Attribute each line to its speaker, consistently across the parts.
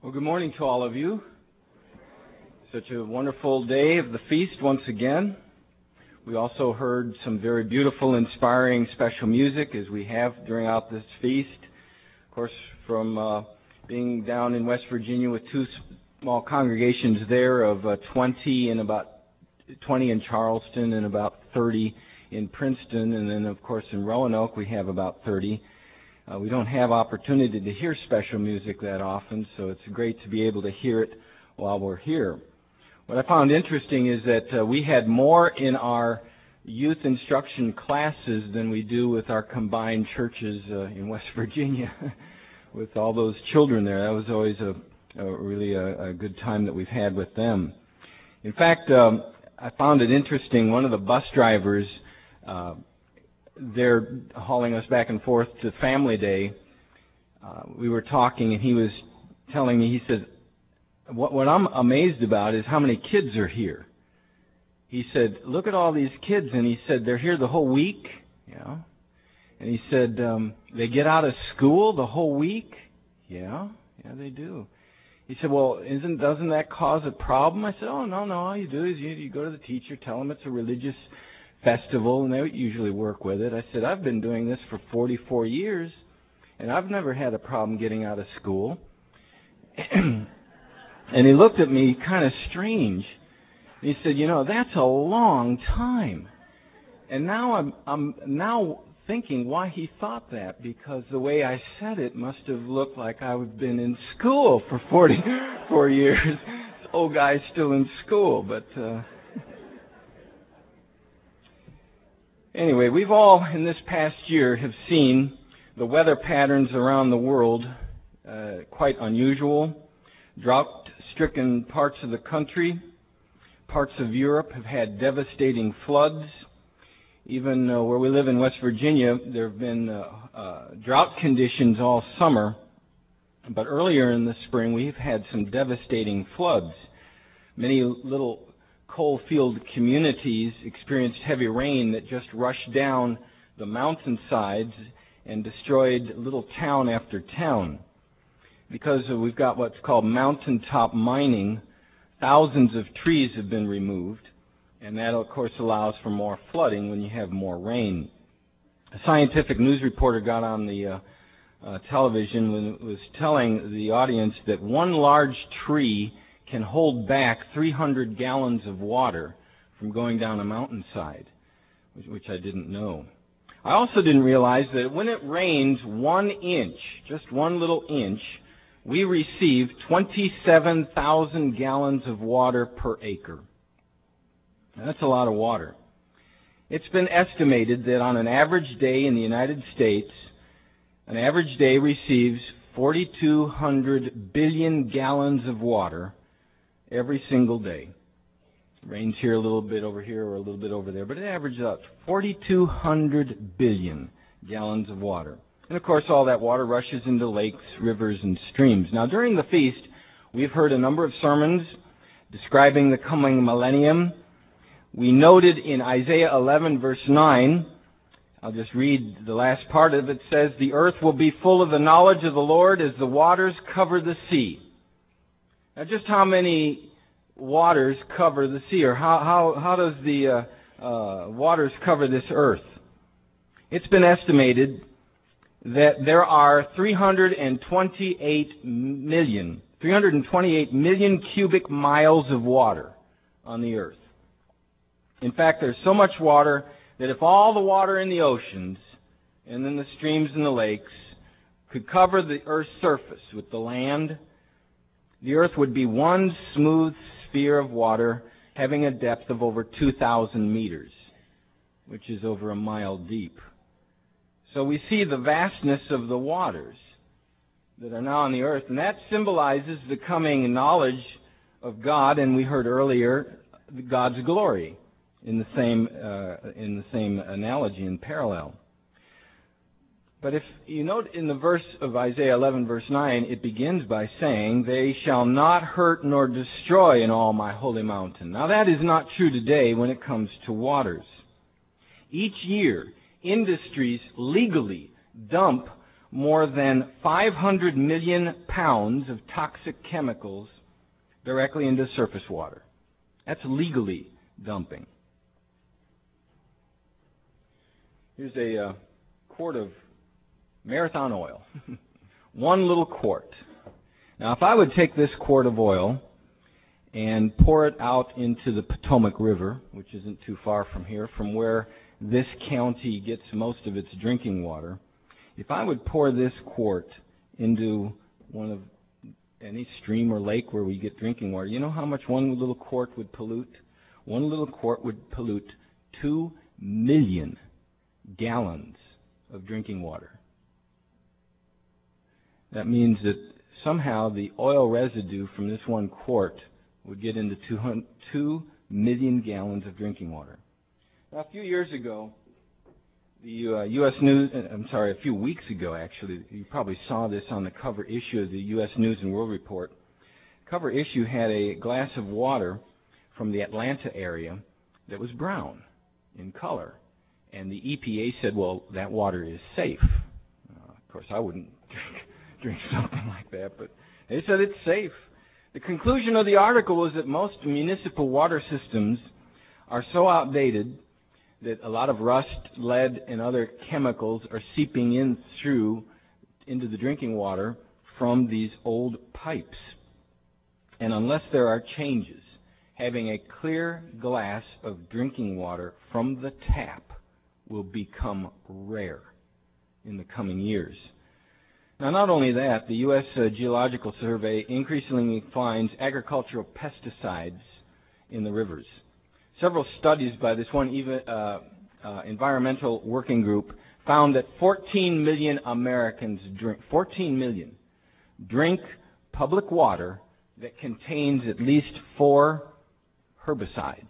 Speaker 1: Well, good morning to all of you. Such a wonderful day of the feast once again. We also heard some very beautiful, inspiring, special music as we have throughout this feast. Of course, from being down in West Virginia with two small congregations there of 20 in Charleston and about 30 in Princeton, and then of course in Roanoke we have about 30. We don't have opportunity to hear special music that often, so it's great to be able to hear it while we're here. What I found interesting is that we had more in our youth instruction classes than we do with our combined churches in West Virginia, with all those children there. That was always a good time that we've had with them. In fact, I found it interesting. One of the bus drivers, they're hauling us back and forth to Family Day. We were talking, and he was telling me, he said, what I'm amazed about is how many kids are here. He said, look at all these kids, and he said, they're here the whole week, and he said, they get out of school the whole week? Yeah, they do. He said, well, doesn't that cause a problem? I said, oh, no, all you do is you go to the teacher, tell them it's a religious festival, and they usually work with it. I said, I've been doing this for 44 years, and I've never had a problem getting out of school. And he looked at me kind of strange. He said, that's a long time. And now I'm now thinking why he thought that, because the way I said it must have looked like I've been in school for 44 years. This old guy's still in school, but anyway, we've all in this past year have seen the weather patterns around the world quite unusual. Drought-stricken parts of the country, parts of Europe have had devastating floods. Even where we live in West Virginia, there have been drought conditions all summer. But earlier in the spring, we've had some devastating floods. Many little coal field communities experienced heavy rain that just rushed down the mountainsides and destroyed little town after town. Because we've got what's called mountaintop mining, thousands of trees have been removed, and that, of course, allows for more flooding when you have more rain. A scientific news reporter got on the television when it was telling the audience that one large tree can hold back 300 gallons of water from going down a mountainside, which I didn't know. I also didn't realize that when it rains 1 inch, just one little inch, we receive 27,000 gallons of water per acre. Now, that's a lot of water. It's been estimated that on an average day in the United States, an average day receives 4,200 billion gallons of water every single day. It rains here a little bit over here or a little bit over there, but it averages out 4,200 billion gallons of water. And of course, all that water rushes into lakes, rivers, and streams. Now, during the feast, we've heard a number of sermons describing the coming millennium. We noted in Isaiah 11, verse 9, I'll just read the last part of it, says, the earth will be full of the knowledge of the Lord as the waters cover the sea. Now, just how many waters cover the sea, or how does the waters cover this earth? It's been estimated that there are 328 million cubic miles of water on the earth. In fact, there's so much water that if all the water in the oceans and then the streams and the lakes could cover the earth's surface with the land, the earth would be one smooth sphere of water having a depth of over 2,000 meters, which is over a mile deep. So we see the vastness of the waters that are now on the earth, and that symbolizes the coming knowledge of God, and we heard earlier God's glory in the same analogy and parallel. But if you note in the verse of Isaiah 11, verse 9, it begins by saying, they shall not hurt nor destroy in all my holy mountain. Now that is not true today when it comes to waters. Each year, industries legally dump more than 500 million pounds of toxic chemicals directly into surface water. That's legally dumping. Here's a quart of Marathon oil. One little quart. Now, if I would take this quart of oil and pour it out into the Potomac River, which isn't too far from here, from where this county gets most of its drinking water, if I would pour this quart into any stream or lake where we get drinking water, you know how much one little quart would pollute? One little quart would pollute 2 million gallons of drinking water. That means that somehow the oil residue from this one quart would get into 2 million gallons of drinking water. Now, a few years ago, the U.S. News, a few weeks ago actually, you probably saw this on the cover issue of the U.S. News and World Report. The cover issue had a glass of water from the Atlanta area that was brown in color. And the EPA said, well, that water is safe. Of course, I wouldn't drink something like that, but they said it's safe. The conclusion of the article was that most municipal water systems are so outdated that a lot of rust, lead, and other chemicals are seeping into the drinking water from these old pipes. And unless there are changes, having a clear glass of drinking water from the tap will become rare in the coming years. Now, not only that, the U.S. Geological Survey increasingly finds agricultural pesticides in the rivers. Several studies by this one environmental working group found that 14 million Americans drink public water that contains at least 4 herbicides.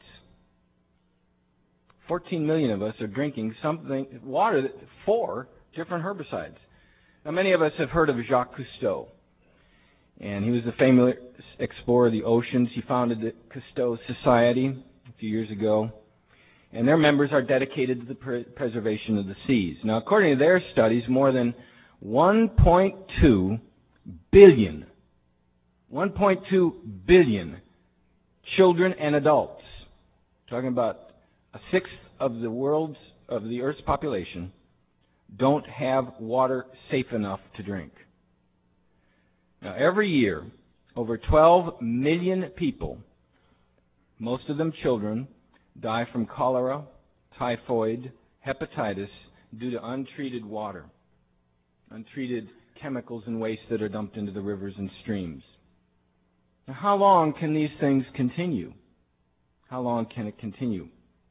Speaker 1: 14 million of us are drinking water that 4 different herbicides. Now, many of us have heard of Jacques Cousteau, and he was a famous explorer of the oceans. He founded the Cousteau Society a few years ago, and their members are dedicated to the preservation of the seas. Now, according to their studies, more than 1.2 billion children and adults, talking about a sixth of the Earth's population, don't have water safe enough to drink. Now, every year, over 12 million people, most of them children, die from cholera, typhoid, hepatitis due to untreated water, untreated chemicals and waste that are dumped into the rivers and streams. Now, how long can these things continue? How long can it continue?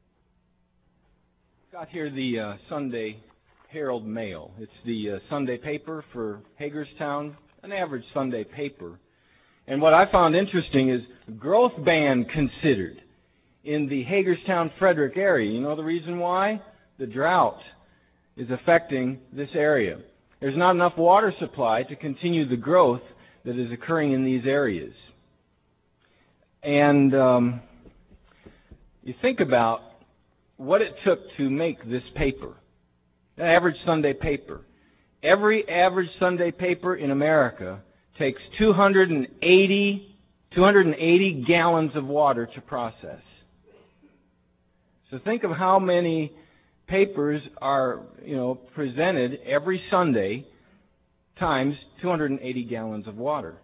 Speaker 1: I've got here the Sunday Herald Mail. It's the Sunday paper for Hagerstown, an average Sunday paper. And what I found interesting is growth ban considered in the Hagerstown-Frederick area. You know the reason why? The drought is affecting this area. There's not enough water supply to continue the growth that is occurring in these areas. And you think about what it took to make this paper, an average Sunday paper. Every average Sunday paper in America takes 280 gallons of water to process. So think of how many papers are, presented every Sunday times 280 gallons of water.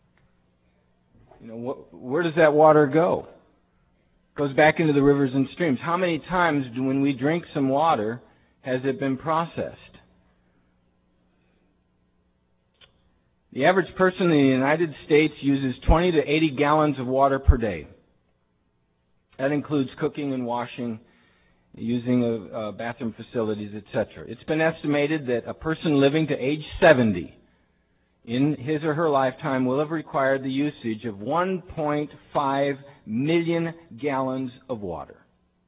Speaker 1: Where does that water go? It goes back into the rivers and streams. How many times when we drink some water has it been processed? The average person in the United States uses 20 to 80 gallons of water per day. That includes cooking and washing, using bathroom facilities, etc. It's been estimated that a person living to age 70 in his or her lifetime will have required the usage of 1.5 million gallons of water.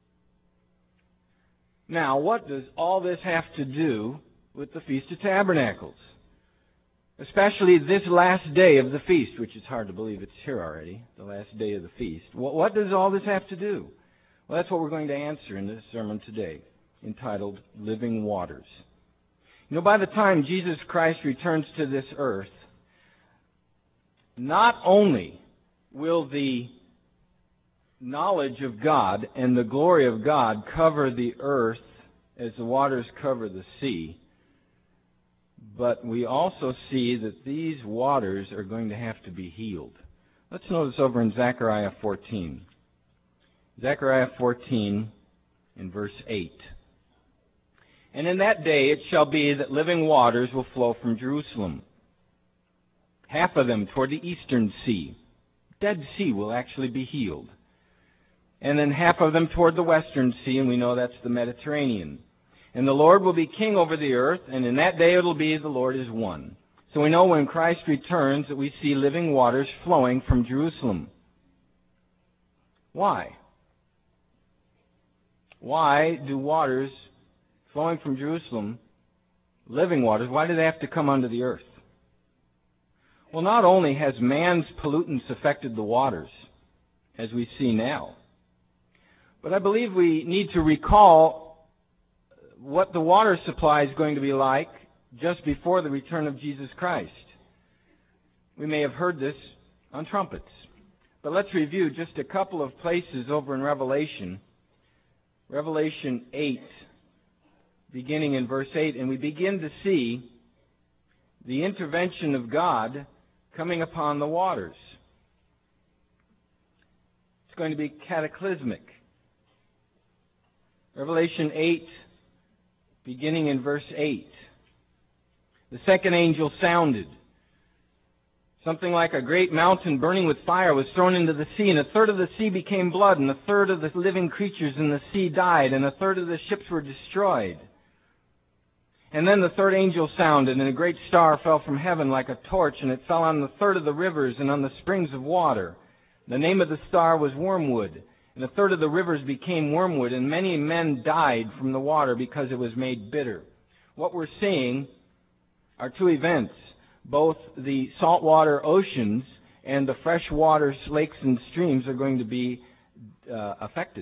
Speaker 1: Now, what does all this have to do with the Feast of Tabernacles? Especially this last day of the feast, which is hard to believe it's here already, the last day of the feast. What does all this have to do? Well, that's what we're going to answer in this sermon today, entitled Living Waters. By the time Jesus Christ returns to this earth, not only will the knowledge of God and the glory of God cover the earth as the waters cover the sea, but we also see that these waters are going to have to be healed. Let's notice over in Zechariah 14. Zechariah 14 in verse 8. And in that day it shall be that living waters will flow from Jerusalem, half of them toward the eastern sea. Dead Sea will actually be healed. And then half of them toward the western sea, and we know that's the Mediterranean. And the Lord will be king over the earth, and in that day it will be the Lord is one. So we know when Christ returns that we see living waters flowing from Jerusalem. Why? Why do waters flowing from Jerusalem, living waters, why do they have to come onto the earth? Well, not only has man's pollutants affected the waters, as we see now, but I believe we need to recall what the water supply is going to be like just before the return of Jesus Christ. We may have heard this on trumpets, but let's review just a couple of places over in Revelation. Revelation 8, beginning in verse 8, and we begin to see the intervention of God coming upon the waters. It's going to be cataclysmic. Revelation 8, beginning in verse 8. The second angel sounded. Something like a great mountain burning with fire was thrown into the sea, and a third of the sea became blood, and a third of the living creatures in the sea died, and a third of the ships were destroyed. And then the third angel sounded, and a great star fell from heaven like a torch, and it fell on the third of the rivers and on the springs of water. The name of the star was Wormwood, and a third of the rivers became wormwood, and many men died from the water because it was made bitter. What we're seeing are two events. Both the saltwater oceans and the freshwater lakes and streams are going to be affected.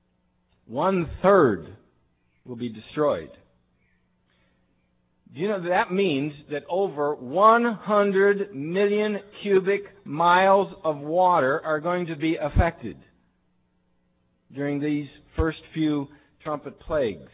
Speaker 1: 1/3 will be destroyed. Do you know that means that over 100 million cubic miles of water are going to be affected during these first few trumpet plagues?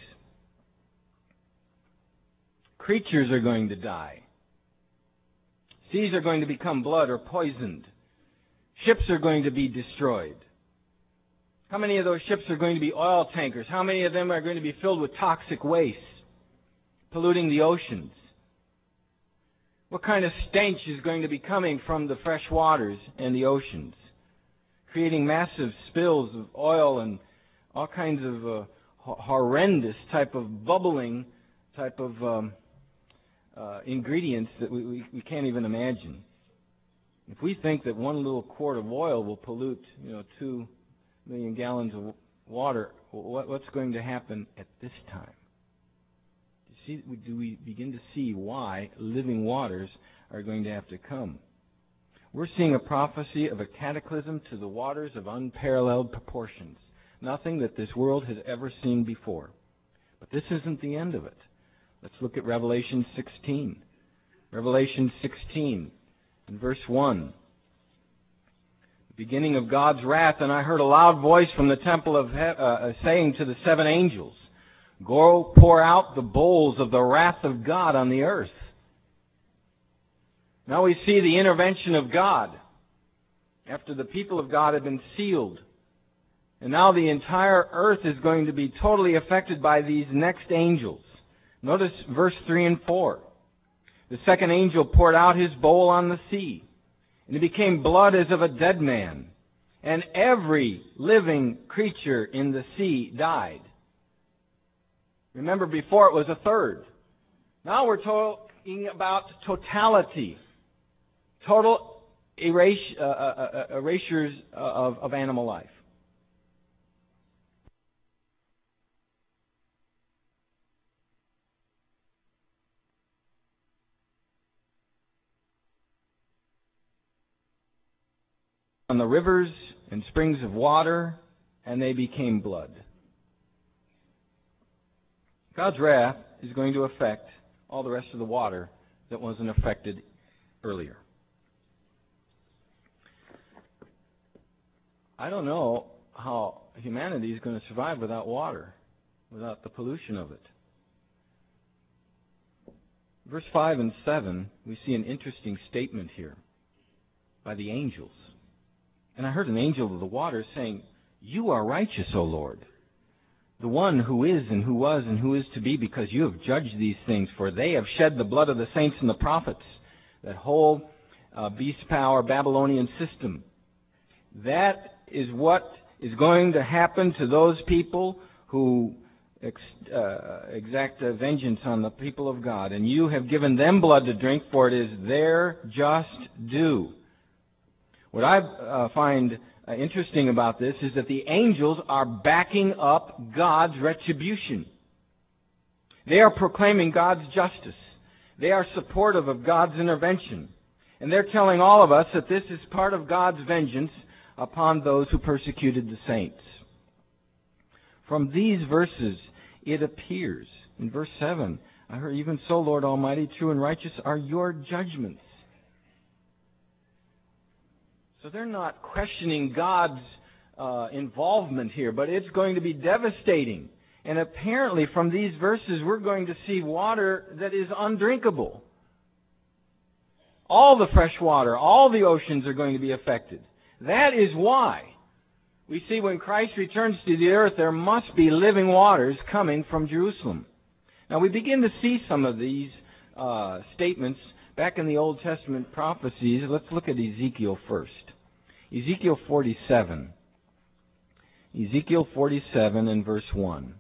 Speaker 1: Creatures are going to die. Seas are going to become blood or poisoned. Ships are going to be destroyed. How many of those ships are going to be oil tankers? How many of them are going to be filled with toxic waste, polluting the oceans? What kind of stench is going to be coming from the fresh waters and the oceans, creating massive spills of oil and all kinds of horrendous type of bubbling type of ingredients that we can't even imagine. If we think that one little quart of oil will pollute 2 million gallons of water, what's going to happen at this time? Do we begin to see why living waters are going to have to come? We're seeing a prophecy of a cataclysm to the waters of unparalleled proportions. Nothing that this world has ever seen before. But this isn't the end of it. Let's look at Revelation 16. Revelation 16, in verse 1. The beginning of God's wrath, and I heard a loud voice from the temple of saying to the 7 angels, "Go pour out the bowls of the wrath of God on the earth." Now we see the intervention of God after the people of God have been sealed. And now the entire earth is going to be totally affected by these next angels. Notice verse 3 and 4. The second angel poured out his bowl on the sea, and it became blood as of a dead man, and every living creature in the sea died. Remember, before it was 1/3. Now we're talking about totality, total erasures of animal life. On the rivers and springs of water, and they became blood. God's wrath is going to affect all the rest of the water that wasn't affected earlier. I don't know how humanity is going to survive without water, without the pollution of it. Verse 5 and 7, we see an interesting statement here by the angels. And I heard an angel of the waters saying, "You are righteous, O Lord, the one who is and who was and who is to be, because you have judged these things, for they have shed the blood of the saints and the prophets." That whole beast power Babylonian system. That is what is going to happen to those people who exact vengeance on the people of God. And you have given them blood to drink, for it is their just due. What I find interesting about this is that the angels are backing up God's retribution. They are proclaiming God's justice. They are supportive of God's intervention. And they're telling all of us that this is part of God's vengeance upon those who persecuted the saints. From these verses, it appears, in verse 7, I heard, "Even so, Lord Almighty, true and righteous are your judgments." So they're not questioning God's involvement here, but it's going to be devastating. And apparently from these verses we're going to see water that is undrinkable. All the fresh water, all the oceans are going to be affected. That is why we see when Christ returns to the earth, there must be living waters coming from Jerusalem. Now we begin to see some of these statements back in the Old Testament prophecies. Let's look at Ezekiel first. Ezekiel 47. Ezekiel 47 and verse 1.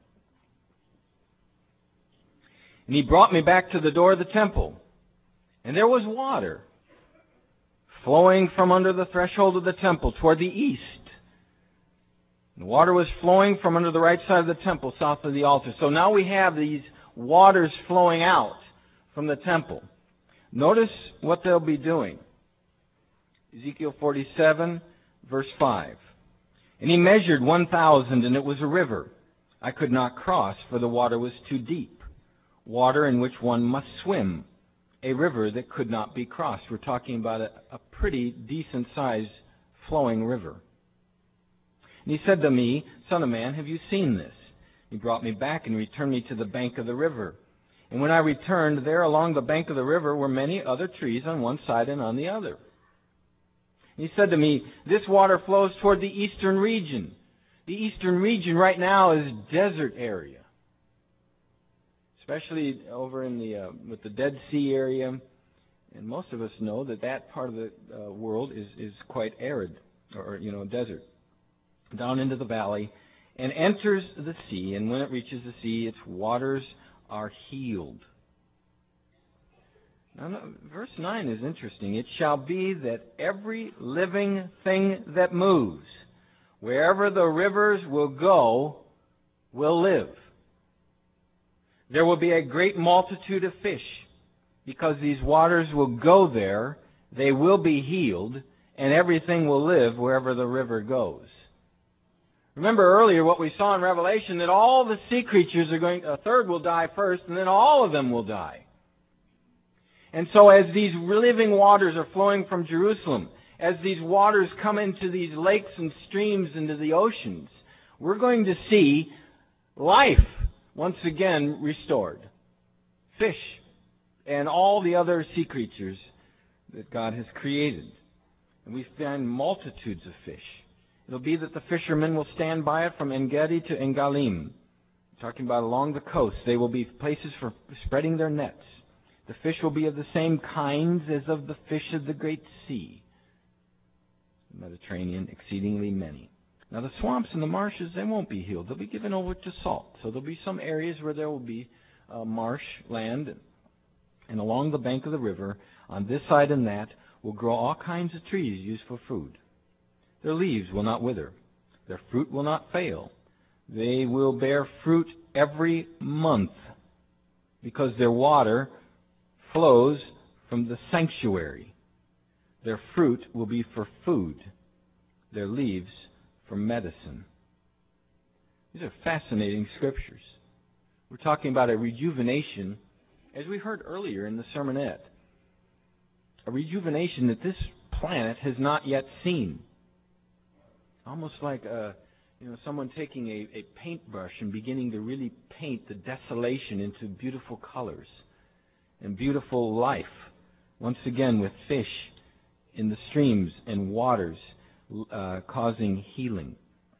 Speaker 1: "And he brought me back to the door of the temple, and there was water flowing from under the threshold of the temple toward the east. The water was flowing from under the right side of the temple, south of the altar." So now we have these waters flowing out from the temple. Notice what they'll be doing. Ezekiel 47, verse 5. "And he measured 1,000, and it was a river. I could not cross, for the water was too deep. Water in which one must swim. A river that could not be crossed." We're talking about a pretty decent-sized flowing river. "And he said to me, 'Son of man, have you seen this?' He brought me back and returned me to the bank of the river. And when I returned, there along the bank of the river were many other trees on one side and on the other. He said to me, 'This water flows toward the eastern region.'" The eastern region right now is desert area, especially over in with the Dead Sea area. And most of us know that part of the world is quite arid, or desert, down into the valley, and enters the sea. And when it reaches the sea, its waters are healed. Now, verse 9 is interesting. "It shall be that every living thing that moves, wherever the rivers will go, will live. There will be a great multitude of fish, because these waters will go there, they will be healed, and everything will live wherever the river goes." Remember earlier what we saw in Revelation, that all the sea creatures a third will die first, and then all of them will die. And so as these living waters are flowing from Jerusalem, as these waters come into these lakes and streams, into the oceans, we're going to see life once again restored. Fish and all the other sea creatures that God has created. And we find multitudes of fish. It'll be that the fishermen will stand by it from En-Gedi to Engalim. Talking about along the coast. They will be places for spreading their nets. The fish will be of the same kinds as of the fish of the great sea. The Mediterranean, exceedingly many. Now the swamps and the marshes, they won't be healed. They'll be given over to salt. So there'll be some areas where there will be marsh land. And along the bank of the river, on this side and that, will grow all kinds of trees used for food. Their leaves will not wither. Their fruit will not fail. They will bear fruit every month, because their water flows from the sanctuary. Their fruit will be for food. Their leaves for medicine. These are fascinating scriptures. We're talking about a rejuvenation as we heard earlier in the sermonette, a rejuvenation that this planet has not yet seen. Almost like someone taking a paintbrush and beginning to really paint the desolation into beautiful colors and beautiful life. Once again with fish in the streams and waters causing healing.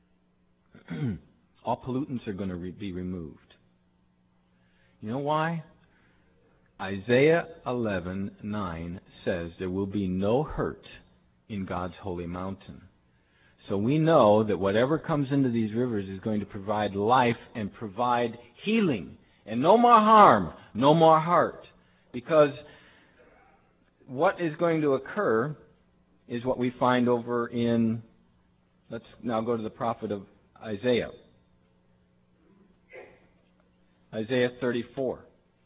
Speaker 1: All pollutants are going to be removed. You know why? Isaiah 11:9 says there will be no hurt in God's holy mountain. So we know that whatever comes into these rivers is going to provide life and provide healing. And no more harm, no more hurt. Because what is going to occur is what we find over in, let's now go to the prophet of Isaiah. Isaiah 34.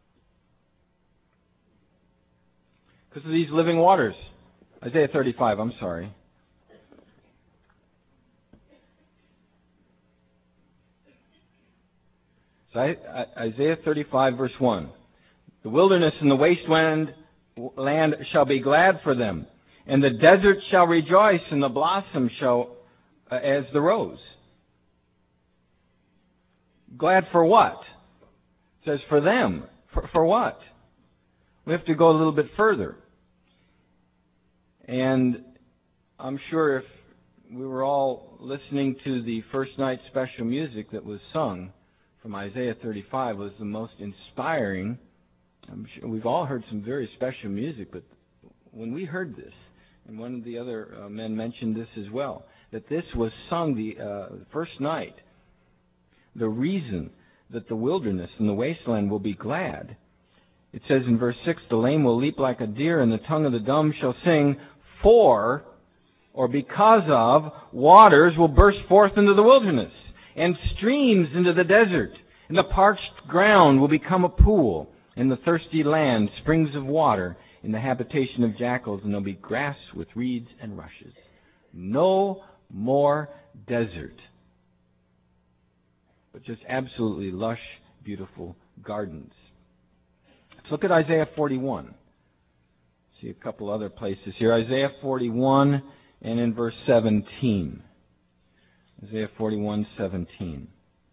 Speaker 1: Because of these living waters. Isaiah 35, I'm sorry. So Isaiah 35, verse 1. The wilderness and the wasteland land shall be glad for them, and the desert shall rejoice, and the blossom shall as the rose. Glad for what? It says for them. For what? We have to go a little bit further. And I'm sure if we were all listening to the first night special music that was sung from Isaiah 35 was the most inspiring. I'm sure we've all heard some very special music, but when we heard this, and one of the other men mentioned this as well, that this was sung the first night, the reason that the wilderness and the wasteland will be glad. It says in verse 6, the lame will leap like a deer, and the tongue of the dumb shall sing, for, or because of, waters will burst forth into the wilderness, and streams into the desert, and the parched ground will become a pool, and the thirsty land springs of water, in the habitation of jackals, and there'll be grass with reeds and rushes. No more desert, but just absolutely lush, beautiful gardens. Let's look at Isaiah 41. See a couple other places here. Isaiah 41 and in verse 17. Isaiah 41:17.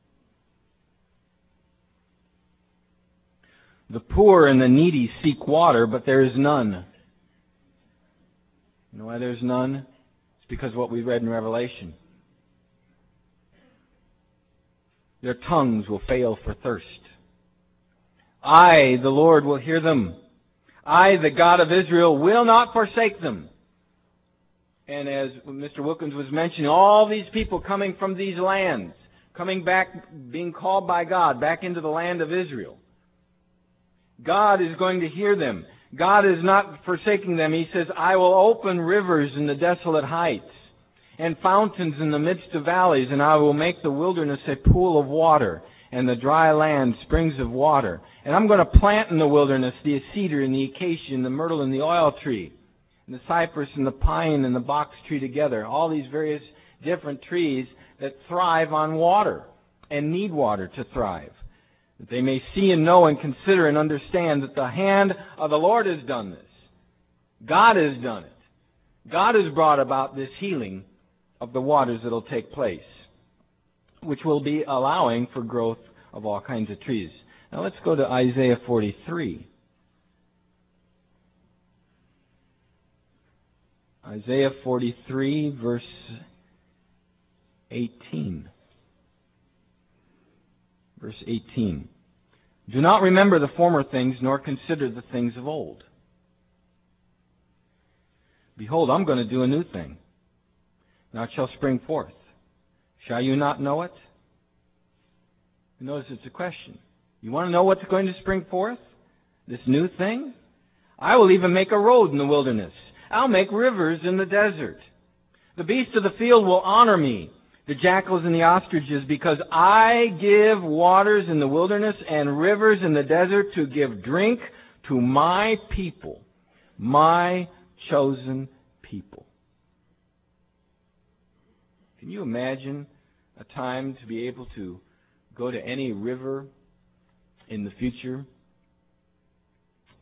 Speaker 1: The poor and the needy seek water, but there is none. You know why there's none? It's because of what we read in Revelation. Their tongues will fail for thirst. I, the Lord, will hear them. I, the God of Israel, will not forsake them. And as Mr. Wilkins was mentioning, all these people coming from these lands, coming back, being called by God back into the land of Israel. God is going to hear them. God is not forsaking them. He says, I will open rivers in the desolate heights and fountains in the midst of valleys, and I will make the wilderness a pool of water and the dry land springs of water. And I'm going to plant in the wilderness the cedar and the acacia and the myrtle and the oil tree, and the cypress and the pine and the box tree together. All these various different trees that thrive on water and need water to thrive. That they may see and know and consider and understand that the hand of the Lord has done this. God has done it. God has brought about this healing of the waters that will take place, which will be allowing for growth of all kinds of trees. Now let's go to Isaiah 43. Isaiah 43, verse 18. Verse 18. Do not remember the former things, nor consider the things of old. Behold, I'm going to do a new thing. Now it shall spring forth. Shall you not know it? Notice it's a question. You want to know what's going to spring forth? This new thing? I will even make a road in the wilderness. I'll make rivers in the desert. The beasts of the field will honor me, the jackals and the ostriches, because I give waters in the wilderness and rivers in the desert to give drink to my people, my chosen people. Can you imagine a time to be able to go to any river in the future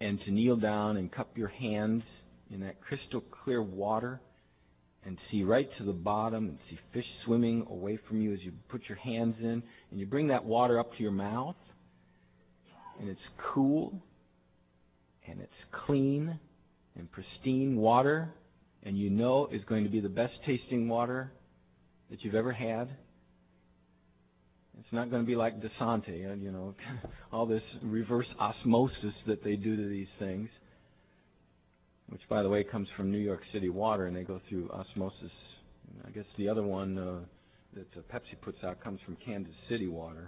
Speaker 1: and to kneel down and cup your hands in that crystal clear water and see right to the bottom and see fish swimming away from you as you put your hands in, and you bring that water up to your mouth, and it's cool and it's clean and pristine water, and you know it's going to be the best tasting water that you've ever had. It's not going to be like Desante, all this reverse osmosis that they do to these things, which, by the way, comes from New York City water, and they go through osmosis. I guess the other one that Pepsi puts out comes from Kansas City water.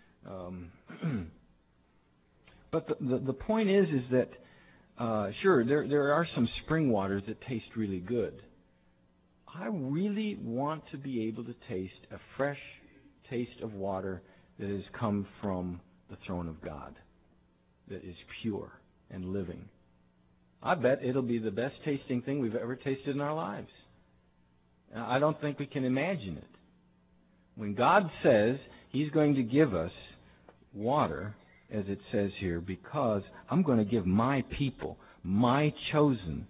Speaker 1: But the point is that, sure, there are some spring waters that taste really good. I really want to be able to taste a fresh taste of water that has come from the throne of God, that is pure and living. I bet it'll be the best tasting thing we've ever tasted in our lives. I don't think we can imagine it. When God says He's going to give us water, as it says here, because I'm going to give my people, my chosen,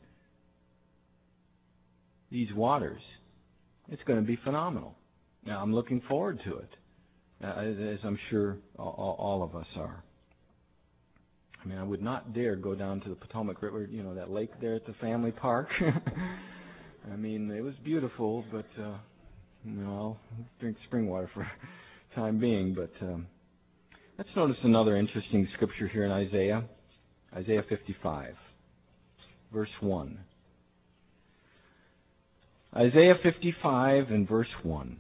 Speaker 1: these waters, it's going to be phenomenal. Now, I'm looking forward to it, as I'm sure all of us are. I mean, I would not dare go down to the Potomac River, that lake there at the family park. I mean, it was beautiful, but, I'll drink spring water for the time being. But let's notice another interesting scripture here in Isaiah 55, verse 1. Isaiah 55 and verse 1.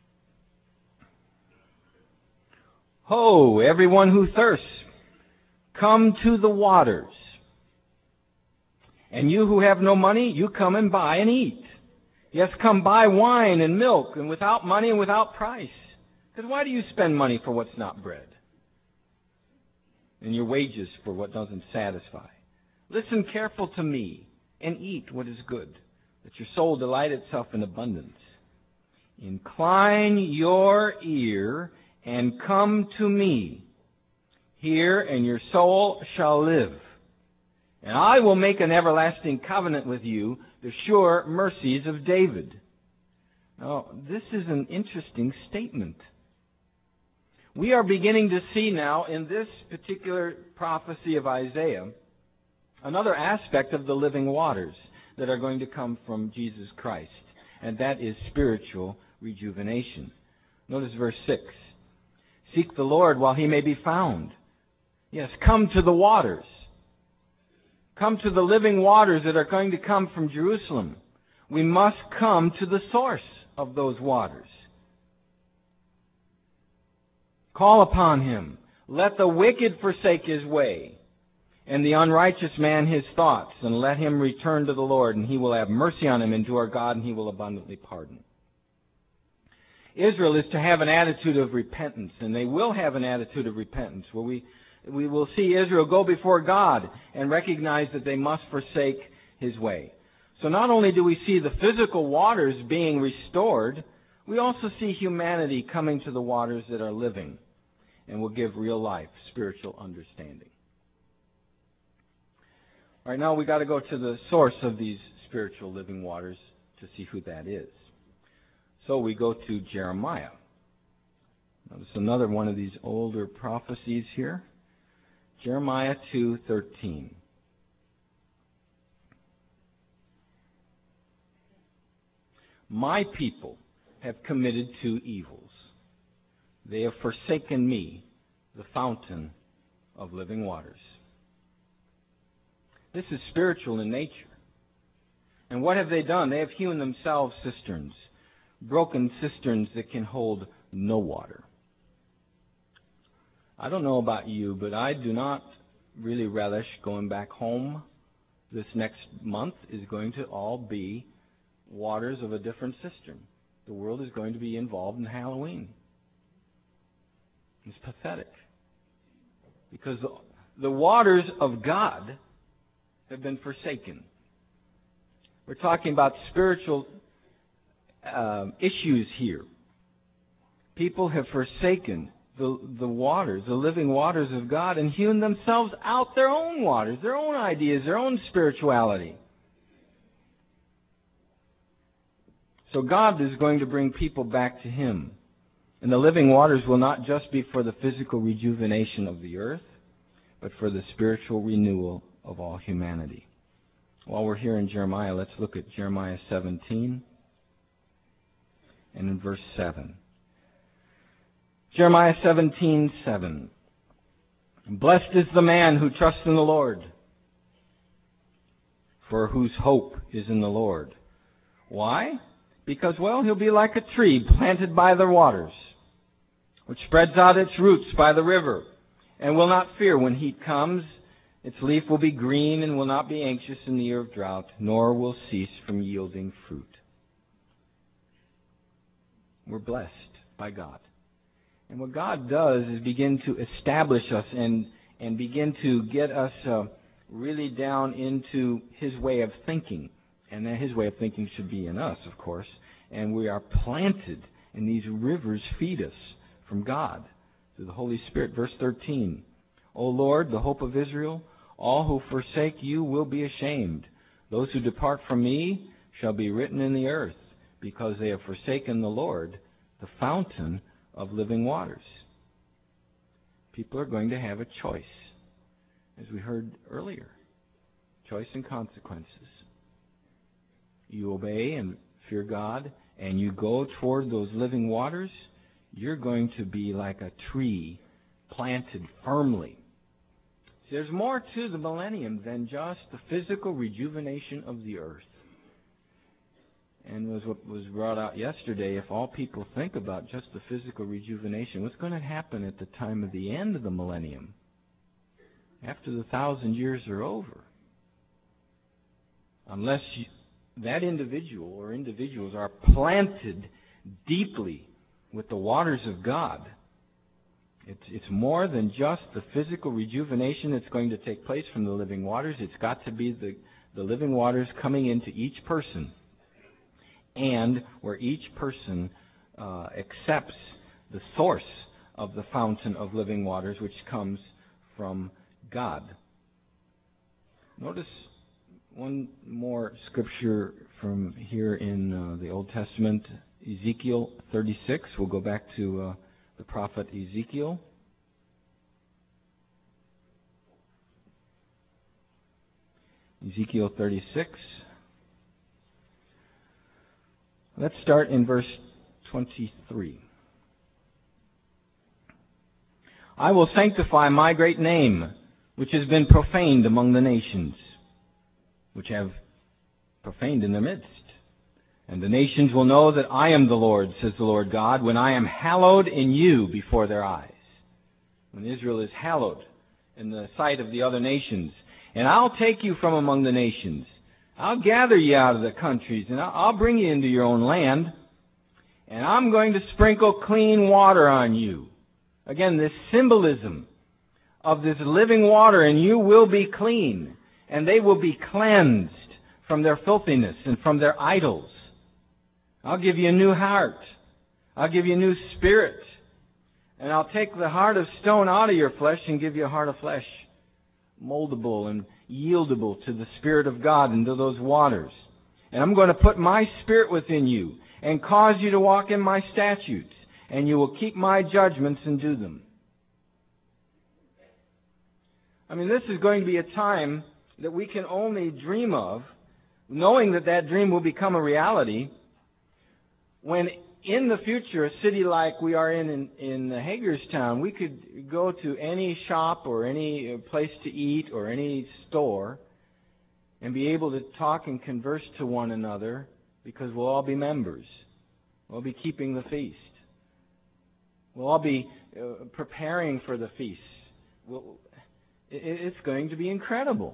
Speaker 1: Ho, everyone who thirsts, come to the waters. And you who have no money, you come and buy and eat. Yes, come buy wine and milk, and without money and without price. Because why do you spend money for what's not bread? And your wages for what doesn't satisfy? Listen careful to me, and eat what is good, that your soul delight itself in abundance. Incline your ear and come to me. Hear, and your soul shall live. And I will make an everlasting covenant with you, the sure mercies of David. Now, this is an interesting statement. We are beginning to see now in this particular prophecy of Isaiah another aspect of the living waters that are going to come from Jesus Christ, and that is spiritual rejuvenation. Notice verse 6. Seek the Lord while He may be found. Yes, come to the waters. Come to the living waters that are going to come from Jerusalem. We must come to the source of those waters. Call upon Him. Let the wicked forsake his way, and the unrighteous man his thoughts, and let him return to the Lord, and He will have mercy on him, and to our God, and He will abundantly pardon. Israel is to have an attitude of repentance, and they will have an attitude of repentance, where we will see Israel go before God and recognize that they must forsake His way. So not only do we see the physical waters being restored, we also see humanity coming to the waters that are living and will give real life, spiritual understanding. All right, now we've got to go to the source of these spiritual living waters to see who that is. So we go to Jeremiah. Notice another one of these older prophecies here. Jeremiah 2:13. My people have committed two evils. They have forsaken me, the fountain of living waters. This is spiritual in nature. And what have they done? They have hewn themselves cisterns, broken cisterns that can hold no water. I don't know about you, but I do not really relish going back home. This next month is going to all be waters of a different cistern. The world is going to be involved in Halloween. It's pathetic. Because the waters of God have been forsaken. We're talking about spiritual issues here. People have forsaken the waters, the living waters of God, and hewn themselves out their own waters, their own ideas, their own spirituality. So God is going to bring people back to Him. And the living waters will not just be for the physical rejuvenation of the earth, but for the spiritual renewal of all humanity. While we're here in Jeremiah, let's look at Jeremiah 17 and in verse 7. Jeremiah 17:7. Blessed is the man who trusts in the Lord, for whose hope is in the Lord. Why? Because, well, he'll be like a tree planted by the waters, which spreads out its roots by the river, and will not fear when heat comes. Its leaf will be green and will not be anxious in the year of drought, nor will cease from yielding fruit. We're blessed by God. And what God does is begin to establish us and begin to get us really down into His way of thinking. And that His way of thinking should be in us, of course. And we are planted, and these rivers feed us from God through the Holy Spirit. Verse 13. O Lord, the hope of Israel, all who forsake you will be ashamed. Those who depart from me shall be written in the earth, because they have forsaken the Lord, the fountain of living waters. People are going to have a choice, as we heard earlier. Choice and consequences. You obey and fear God, and you go toward those living waters, you're going to be like a tree planted firmly. See, there's more to the millennium than just the physical rejuvenation of the earth. And was what was brought out yesterday, if all people think about just the physical rejuvenation, what's going to happen at the time of the end of the millennium? After the 1,000 years are over. Unless that individual or individuals are planted deeply with the waters of God, it's more than just the physical rejuvenation that's going to take place from the living waters. It's got to be the living waters coming into each person, and where each person accepts the source of the fountain of living waters, which comes from God. Notice one more scripture from here in the Old Testament, Ezekiel 36. We'll go back to the prophet Ezekiel. Ezekiel 36. Let's start in verse 23. I will sanctify my great name, which has been profaned among the nations, which have profaned in their midst. And the nations will know that I am the Lord, says the Lord God, when I am hallowed in you before their eyes. When Israel is hallowed in the sight of the other nations. And I'll take you from among the nations. I'll gather you out of the countries, and I'll bring you into your own land. And I'm going to sprinkle clean water on you. Again, this symbolism of this living water, and you will be clean. And they will be cleansed from their filthiness and from their idols. I'll give you a new heart. I'll give you a new spirit. And I'll take the heart of stone out of your flesh and give you a heart of flesh, moldable and yieldable to the Spirit of God and to those waters. And I'm going to put my Spirit within you and cause you to walk in my statutes. And you will keep my judgments and do them. I mean, this is going to be a time that we can only dream of, knowing that that dream will become a reality, when in the future, a city like we are in Hagerstown, we could go to any shop or any place to eat or any store and be able to talk and converse to one another because we'll all be members. We'll be keeping the feast. We'll all be preparing for the feast. It's going to be incredible.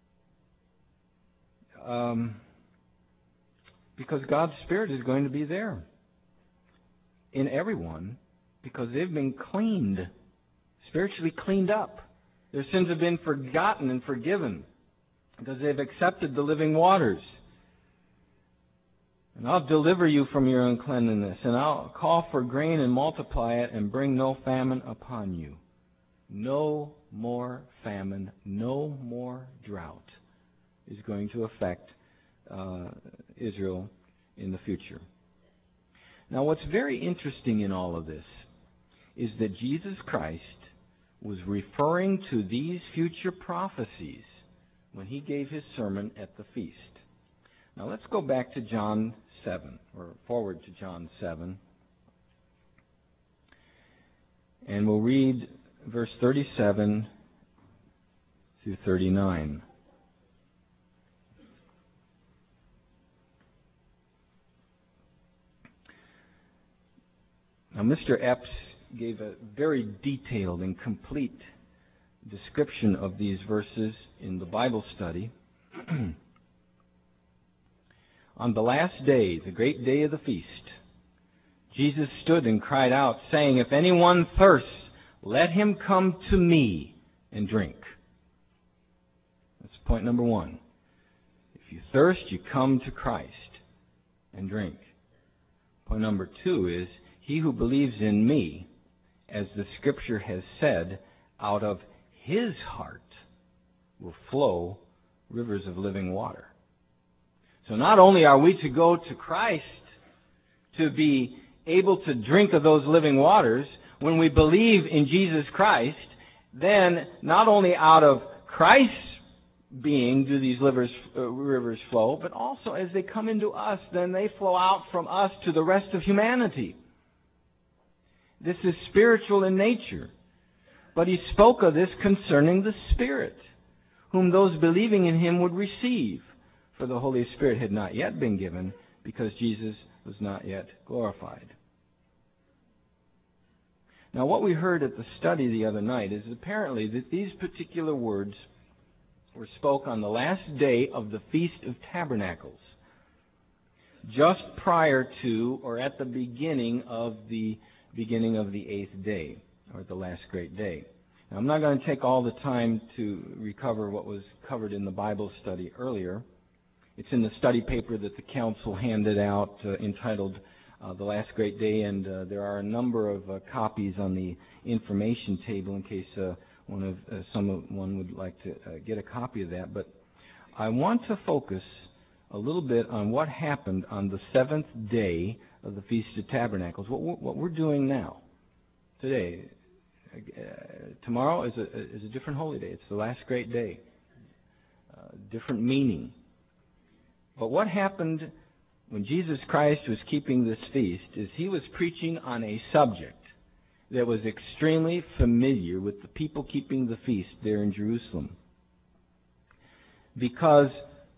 Speaker 1: Because God's Spirit is going to be there in everyone because they've been cleaned, spiritually cleaned up. Their sins have been forgotten and forgiven because they've accepted the living waters. And I'll deliver you from your uncleanness, and I'll call for grain and multiply it, and bring no famine upon you. No more famine, no more drought is going to affect Israel in the future. Now, what's very interesting in all of this is that Jesus Christ was referring to these future prophecies when he gave his sermon at the feast. Now, let's go back to John 7, or forward to John 7, and we'll read verse 37 through 39. Now, Mr. Epps gave a very detailed and complete description of these verses in the Bible study. On the last day, the great day of the feast, Jesus stood and cried out, saying, "If anyone thirsts, let him come to me and drink." That's point number one. If you thirst, you come to Christ and drink. Point number two is, he who believes in me, as the Scripture has said, out of his heart will flow rivers of living water. So not only are we to go to Christ to be able to drink of those living waters, when we believe in Jesus Christ, then not only out of Christ's being do these rivers flow, but also as they come into us, then they flow out from us to the rest of humanity. This is spiritual in nature. But he spoke of this concerning the Spirit, whom those believing in him would receive. For the Holy Spirit had not yet been given, because Jesus was not yet glorified. Now, what we heard at the study the other night is apparently that these particular words were spoke on the last day of the Feast of Tabernacles, just prior to or at the beginning of the 8th day, or the last great day. Now, I'm not going to take all the time to recover what was covered in the Bible study earlier. It's in the study paper that the council handed out entitled The Last Great Day, and there are a number of copies on the information table in case someone would like to get a copy of that. But I want to focus a little bit on what happened on the 7th day of the Feast of Tabernacles, what we're doing now, today. Tomorrow is a different holy day. It's the last great day. Different meaning. But what happened when Jesus Christ was keeping this feast is he was preaching on a subject that was extremely familiar with the people keeping the feast there in Jerusalem. Because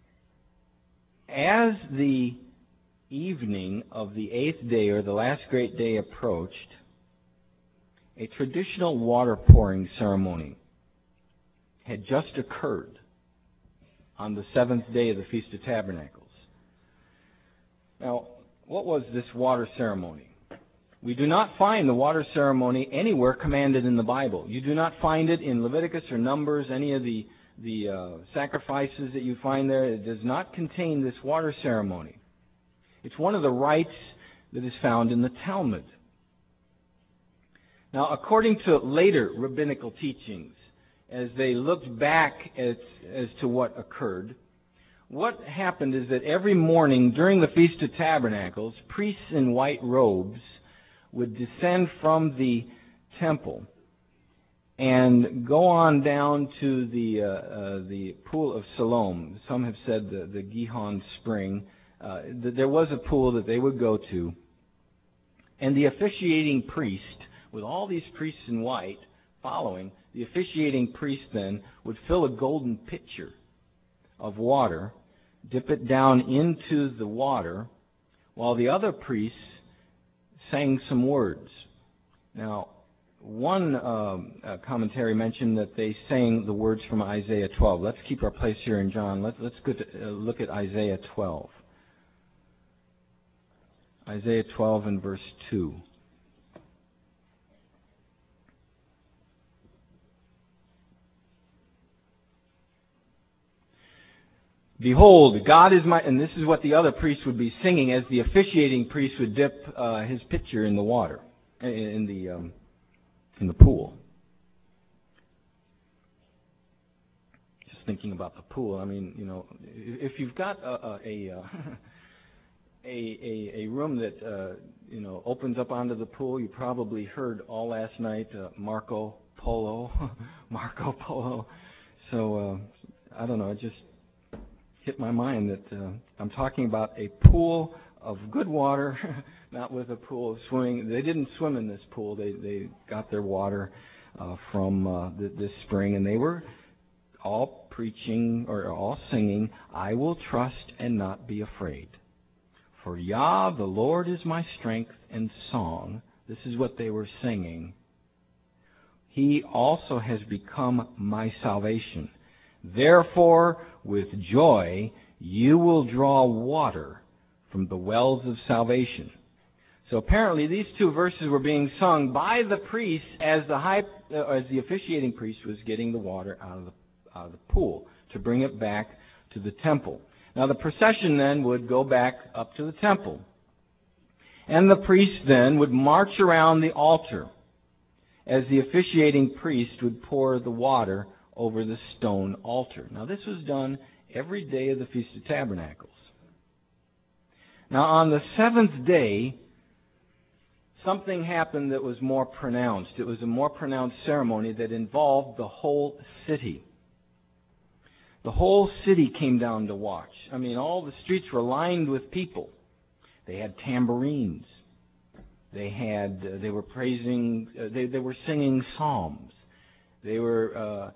Speaker 1: as the evening of the 8th day, or the last great day, approached, a traditional water pouring ceremony had just occurred on the 7th day of the Feast of Tabernacles. Now, what was this water ceremony? We do not find the water ceremony anywhere commanded in the Bible. You do not find it in Leviticus or Numbers, any of the sacrifices that you find there. It does not contain this water ceremony. It's one of the rites that is found in the Talmud. Now, according to later rabbinical teachings, as they looked back as to what occurred, what happened is that every morning during the Feast of Tabernacles, priests in white robes would descend from the temple and go on down to the pool of Siloam. Some have said the Gihon spring. There was a pool that they would go to, and the officiating priest, with all these priests in white following, the officiating priest then would fill a golden pitcher of water, dip it down into the water, while the other priests sang some words. Now, one commentary mentioned that they sang the words from Isaiah 12. Let's keep our place here in John. Let's go to, look at Isaiah 12. Isaiah 12 and verse 2. Behold, God is my... And this is what the other priest would be singing as the officiating priest would dip his pitcher in the water, in the pool. Just thinking about the pool, I mean, you know, if you've got a room that you know, opens up onto the pool, you probably heard all last night Marco Polo. Marco Polo. So I don't know, it just hit my mind that I'm talking about a pool of good water, not with a pool of swimming. They didn't swim in this pool. They got their water from this spring, and they were all preaching or all singing, "I will trust and not be afraid. For Yah, the Lord, is my strength and song." This is what they were singing. "He also has become my salvation. Therefore, with joy, you will draw water from the wells of salvation." So apparently these two verses were being sung by the priest as the officiating priest was getting the water out of the pool to bring it back to the temple. Now the procession then would go back up to the temple. And the priest then would march around the altar as the officiating priest would pour the water over the stone altar. Now this was done every day of the Feast of Tabernacles. Now on the seventh day, something happened that was more pronounced. It was a more pronounced ceremony that involved the whole city. The whole city came down to watch. I mean, all the streets were lined with people. They had tambourines. They were praising. They were singing psalms. They were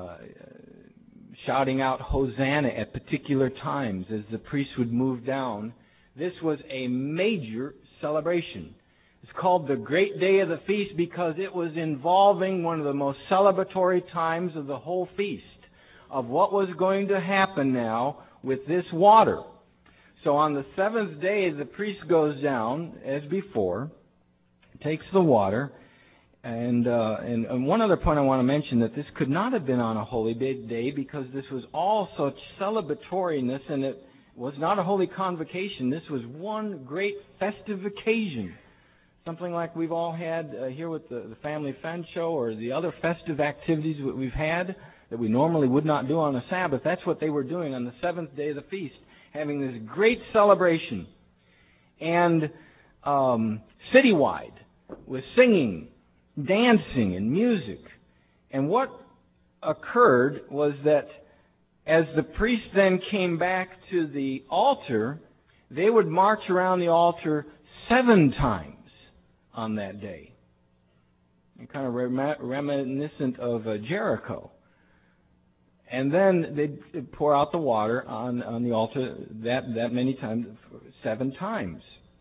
Speaker 1: shouting out Hosanna at particular times as the priest would move down. This was a major celebration. It's called the Great Day of the Feast because it was involving one of the most celebratory times of the whole feast, of what was going to happen now with this water. So on the seventh day, the priest goes down, as before, takes the water, and one other point I want to mention, that this could not have been on a holy day because this was all such celebratoriness, and it was not a holy convocation. This was one great festive occasion. Something like we've all had here with the Family Fun Show or the other festive activities that we've had that we normally would not do on a Sabbath. That's what they were doing on the seventh day of the feast, having this great celebration. And citywide, with singing, dancing, and music. And what occurred was that as the priest then came back to the altar, they would march around the altar 7 times on that day. And kind of reminiscent of Jericho. And then they'd pour out the water on the altar that many times, 7 times.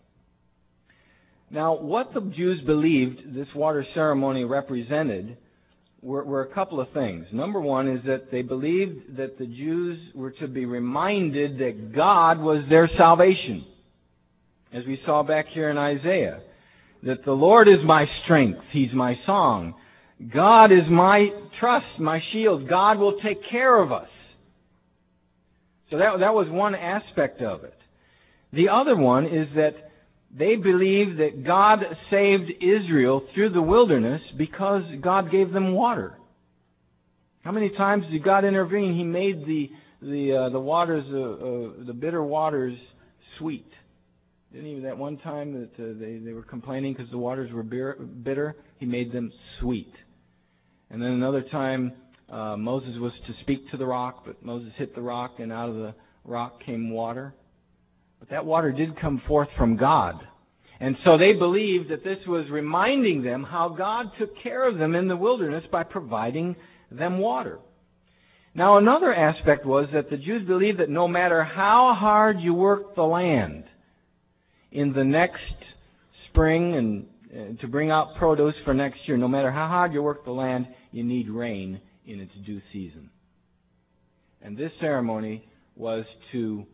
Speaker 1: Now, what the Jews believed this water ceremony represented were a couple of things. Number one is that they believed that the Jews were to be reminded that God was their salvation. As we saw back here in Isaiah, that the Lord is my strength, He's my song. God is my trust, my shield. God will take care of us. So that was one aspect of it. The other one is that they believed that God saved Israel through the wilderness because God gave them water. How many times did God intervene? He made the waters, the bitter waters, sweet. Didn't even that one time that they were complaining because the waters were bitter? He made them sweet. And then another time, Moses was to speak to the rock, but Moses hit the rock, and out of the rock came water. But that water did come forth from God. And so they believed that this was reminding them how God took care of them in the wilderness by providing them water. Now, another aspect was that the Jews believed that no matter how hard you work the land in the next spring and to bring out produce for next year, no matter how hard you work the land, you need rain in its due season. And this ceremony was to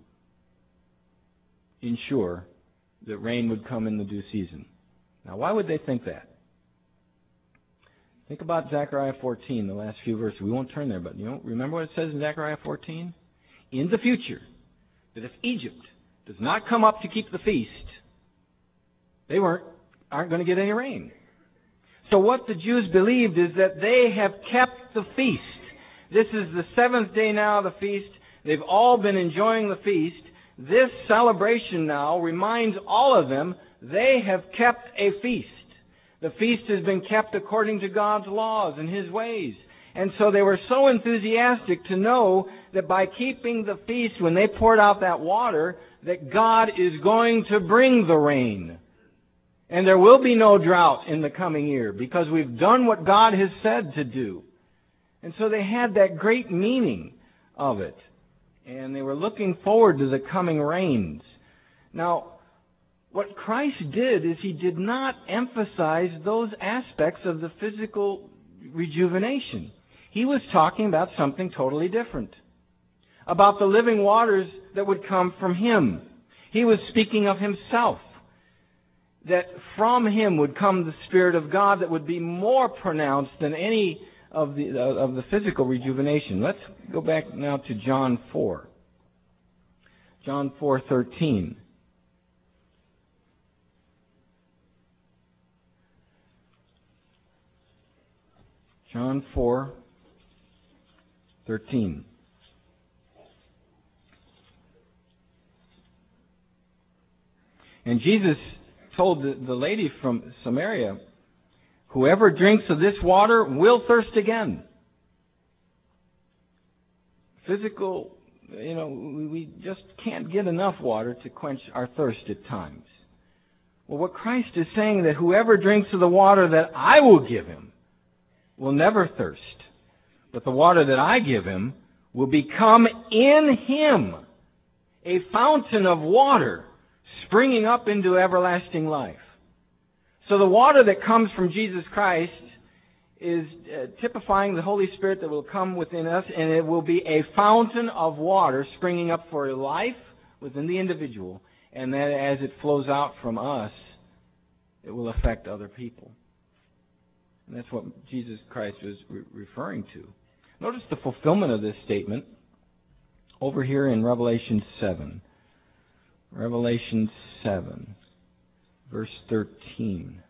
Speaker 1: ensure that rain would come in the due season. Now, why would they think that? Think about Zechariah 14, the last few verses. We won't turn there, but remember what it says in Zechariah 14? in the future that if Egypt does not come up to keep the feast, they aren't going to get any rain. So what the Jews believed is that they have kept the feast. This is the 7th day now of the feast. They've all been enjoying the feast. This celebration now reminds all of them they have kept a feast. The feast has been kept according to God's laws and His ways. And so they were so enthusiastic to know that by keeping the feast, when they poured out that water, that God is going to bring the rain. And there will be no drought in the coming year because we've done what God has said to do. And so they had that great meaning of it. And they were looking forward to the coming rains. Now, what Christ did is He did not emphasize those aspects of the physical rejuvenation. He was talking about something totally different. About the living waters that would come from Him. He was speaking of Himself. That from Him would come the Spirit of God that would be more pronounced than any of the physical rejuvenation. Let's go back now to John 4. John 4:13. John 4:13. And Jesus told the lady from Samaria, whoever drinks of this water will thirst again. Physical, we just can't get enough water to quench our thirst at times. Well, what Christ is saying that whoever drinks of the water that I will give him will never thirst. But the water that I give him will become in him a fountain of water springing up into everlasting life. So the water that comes from Jesus Christ is typifying the Holy Spirit that will come within us, and it will be a fountain of water springing up for life within the individual, and that as it flows out from us, it will affect other people. And that's what Jesus Christ was referring to. Notice the fulfillment of this statement over here in Revelation 7. Revelation 7, verse 13.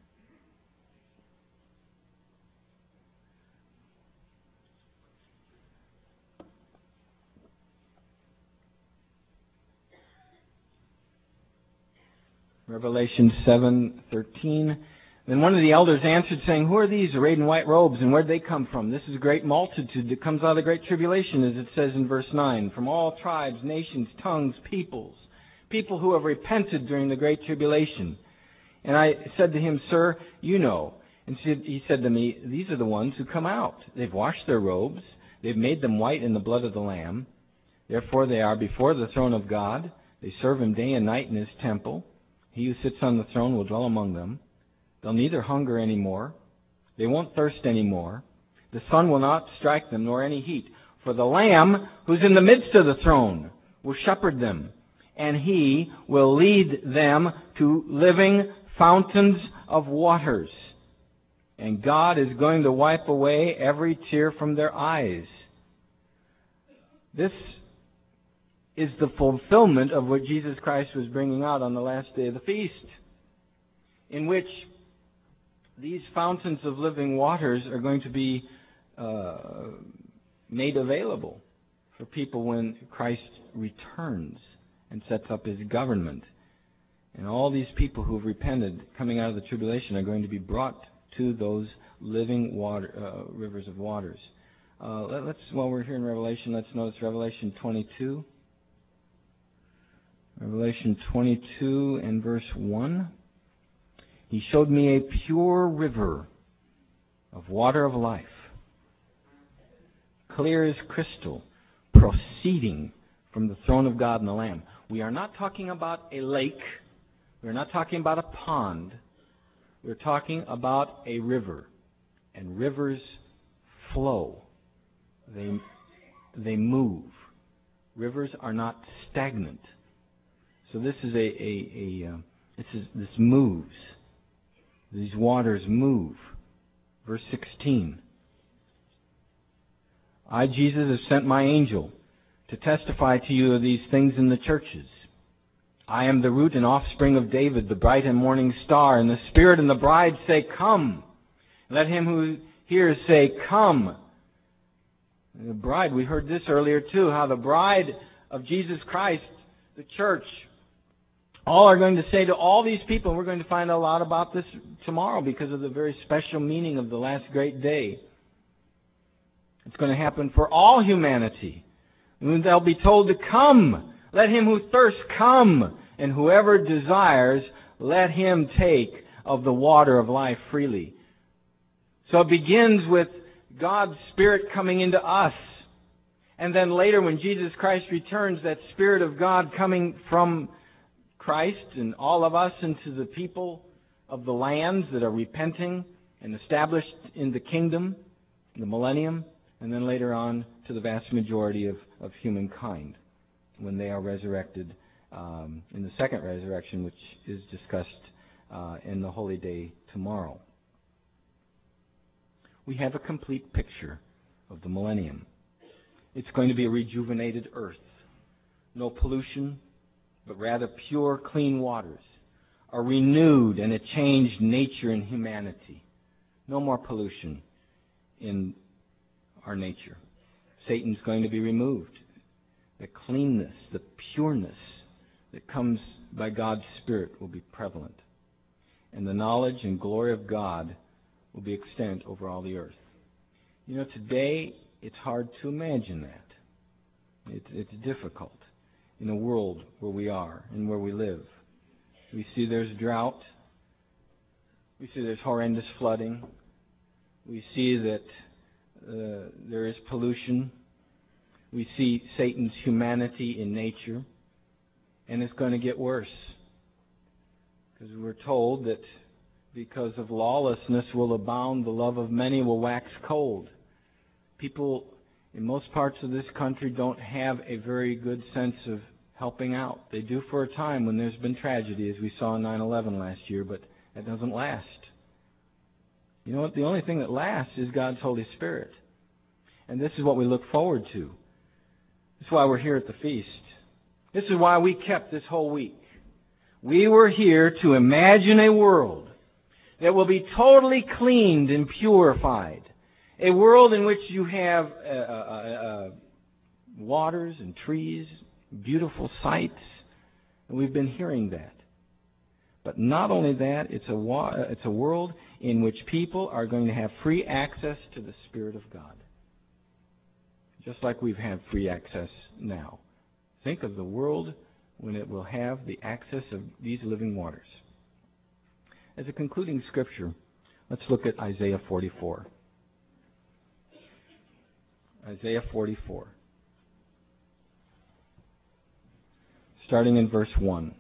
Speaker 1: Revelation 7:13. Then one of the elders answered, saying, who are these arrayed in white robes, and where did they come from? This is a great multitude that comes out of the great tribulation, as it says in verse 9, from all tribes, nations, tongues, peoples, people who have repented during the great tribulation. And I said to him, Sir, you know. And he said to me, these are the ones who come out. They've washed their robes. They've made them white in the blood of the Lamb. Therefore they are before the throne of God. They serve Him day and night in His temple. He who sits on the throne will dwell among them. They'll neither hunger any more. They won't thirst any more. The sun will not strike them, nor any heat. For the Lamb who's in the midst of the throne will shepherd them. And He will lead them to living fountains of waters. And God is going to wipe away every tear from their eyes. This is the fulfillment of what Jesus Christ was bringing out on the last day of the feast, in which these fountains of living waters are going to be made available for people when Christ returns and sets up His government. And all these people who have repented coming out of the tribulation are going to be brought to those living water, rivers of waters. While we're here in Revelation, let's notice Revelation 22. Revelation 22 and verse 1. He showed me a pure river of water of life, clear as crystal, proceeding from the throne of God and the Lamb. We are not talking about a lake. We're not talking about a pond. We're talking about a river. And rivers flow. They move. Rivers are not stagnant. So this is this moves. These waters move. Verse 16. I, Jesus, have sent my angel to testify to you of these things in the churches. I am the root and offspring of David, the bright and morning star, and the Spirit and the bride say, Come. Let him who hears say, Come. And the bride, we heard this earlier too, how the bride of Jesus Christ, the church, all are going to say to all these people, and we're going to find a lot about this tomorrow because of the very special meaning of the last great day. It's going to happen for all humanity. And they'll be told to come. Let him who thirsts come. And whoever desires, let him take of the water of life freely. So it begins with God's Spirit coming into us. And then later when Jesus Christ returns, that Spirit of God coming from Christ and all of us into the people of the lands that are repenting and established in the kingdom, the millennium, and then later on to the vast majority of humankind when they are resurrected in the second resurrection, which is discussed in the Holy Day tomorrow. We have a complete picture of the millennium. It's going to be a rejuvenated earth. No pollution, but rather pure, clean waters. A renewed and a changed nature and humanity. No more pollution in our nature. Satan's going to be removed. The cleanness, the pureness that comes by God's Spirit will be prevalent. And the knowledge and glory of God will be extant over all the earth. You know, today it's hard to imagine that. It's difficult in a world where we are and where we live. We see there's drought. We see there's horrendous flooding. We see that there is pollution. We see Satan's humanity in nature. And it's going to get worse. Because we're told that because of lawlessness will abound, the love of many will wax cold. People in most parts of this country don't have a very good sense of helping out. They do for a time when there's been tragedy, as we saw in 9/11 last year, but that doesn't last. You know what? The only thing that lasts is God's Holy Spirit. And this is what we look forward to. This is why we're here at the feast. This is why we kept this whole week. We were here to imagine a world that will be totally cleaned and purified. A world in which you have waters and trees, beautiful sights. And we've been hearing that. But not only that, it's a world in which people are going to have free access to the Spirit of God. Just like we've had free access now. Think of the world when it will have the access of these living waters. As a concluding scripture, let's look at Isaiah 44. Isaiah 44. Starting in verse 1.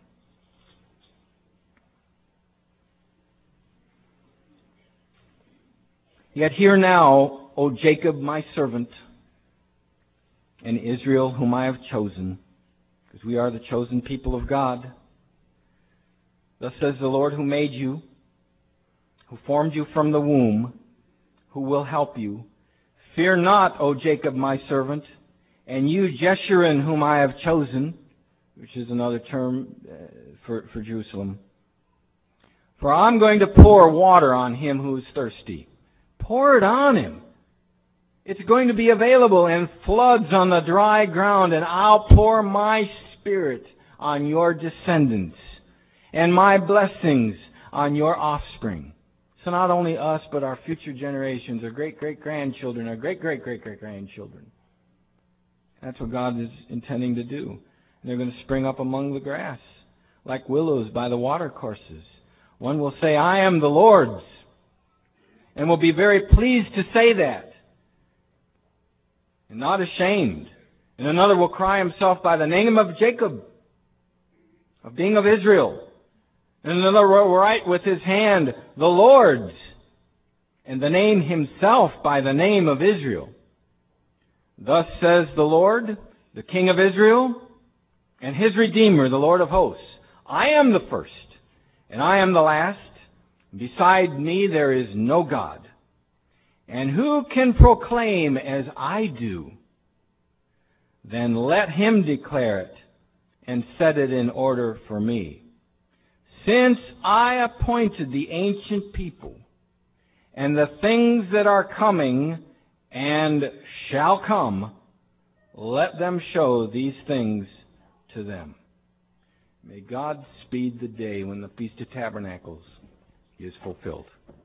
Speaker 1: Yet hear now, O Jacob, my servant, and Israel, whom I have chosen, because we are the chosen people of God. Thus says the Lord who made you, who formed you from the womb, who will help you. Fear not, O Jacob, my servant, and you, Jeshurun, whom I have chosen, which is another term for Jerusalem. For I'm going to pour water on him who is thirsty. Pour it on him. It's going to be available in floods on the dry ground, and I'll pour my Spirit on your descendants and my blessings on your offspring. So not only us, but our future generations, our great-great-grandchildren, our great-great-great-great-grandchildren. That's what God is intending to do. And they're going to spring up among the grass, like willows by the watercourses. One will say, I am the Lord's, and will be very pleased to say that, and not ashamed. And another will cry himself by the name of Jacob, of being of Israel. And another will write with his hand, the Lord's, and the name himself by the name of Israel. Thus says the Lord, the King of Israel, and his Redeemer, the Lord of hosts. I am the first, and I am the last. Beside me there is no God. And who can proclaim as I do? then let him declare it and set it in order for me. Since I appointed the ancient people and the things that are coming and shall come, let them show these things to them. May God speed the day when the Feast of Tabernacles is fulfilled.